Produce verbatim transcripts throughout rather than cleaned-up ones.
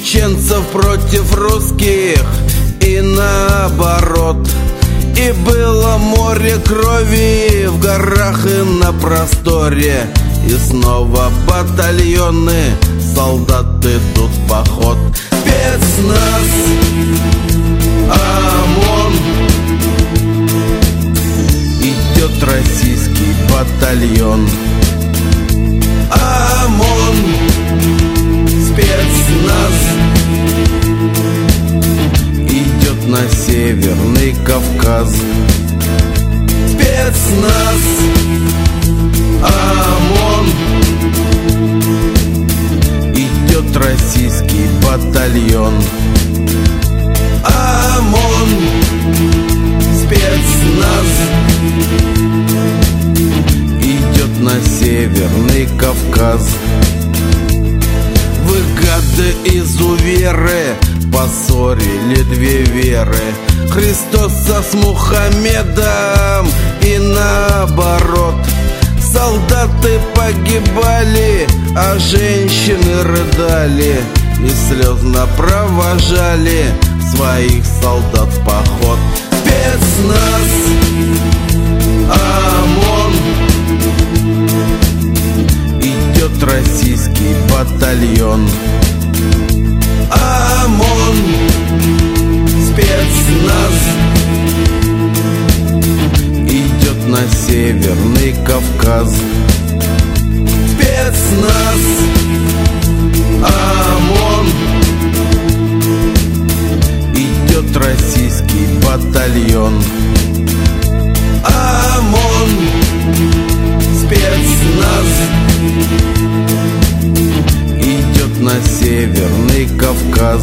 чеченцев против русских и наоборот. И было море крови в горах и на просторе. И снова батальоны солдат идут в поход. Спецназ, ОМОН, идет российский батальон. ОМОН, спецназ, идет на Северный Кавказ. Спецназ, ОМОН, идет российский батальон. ОМОН, спецназ, идет на Северный Кавказ. Вы, гады изуверы, поссорили две веры, Христоса с Мухаммедом и наоборот. Солдаты погибали, а женщины рыдали и слезно провожали своих солдат в поход. Спецназ, ОМОН, идет российский батальон. ОМОН, спецназ, идет на Северный Кавказ. Спецназ, ОМОН, идет российский батальон. ОМОН, спецназ, идет на Северный Кавказ.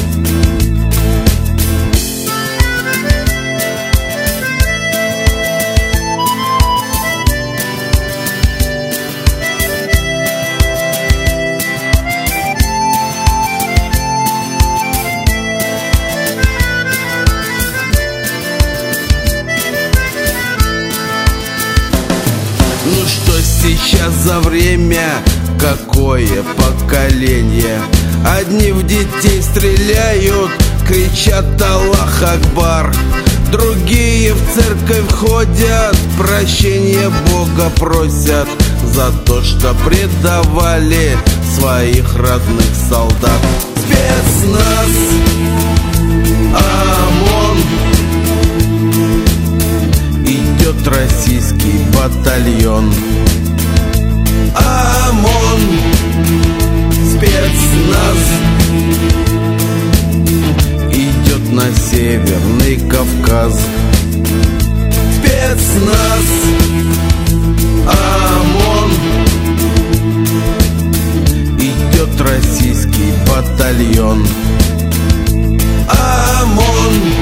Ну что сейчас за время, какое поколение? Одни в детей стреляют, кричат Аллах Акбар. Другие в церковь ходят, прощения Бога просят за то, что предавали своих родных солдат. Спецназ, ОМОН, идет российский батальон. ОМОН, спецназ, идет на Северный Кавказ. Спецназ, ОМОН, идет российский батальон. ОМОН,